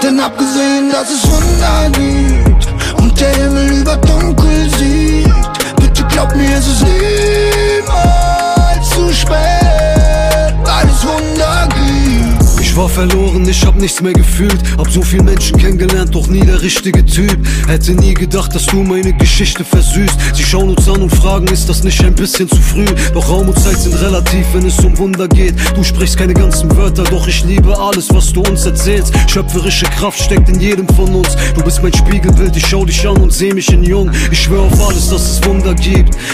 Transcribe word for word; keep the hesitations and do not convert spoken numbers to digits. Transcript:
Denn hab gesehen, dass es Wunder gibt und der Himmel über dunkel sieht. Bitte glaub mir, es ist niemals zu spät, weil es Wunder gibt. Ich war verloren, ich hab nichts mehr gefühlt. Hab so viel Menschen kennengelernt, doch nie der richtige Typ. Hätte nie gedacht, dass du meine Geschichte versüßt. Sie schauen uns an und fragen, ist das nicht ein bisschen zu früh? Doch Raum und Zeit sind relativ, wenn es um Wunder geht. Du sprichst keine ganzen Wörter, doch ich liebe alles, was du uns erzählst. Schöpferische Kraft steckt in jedem von uns. Du bist mein Spiegelbild, ich schau dich an und seh mich in jung. Ich schwör auf alles, dass es Wunder gibt.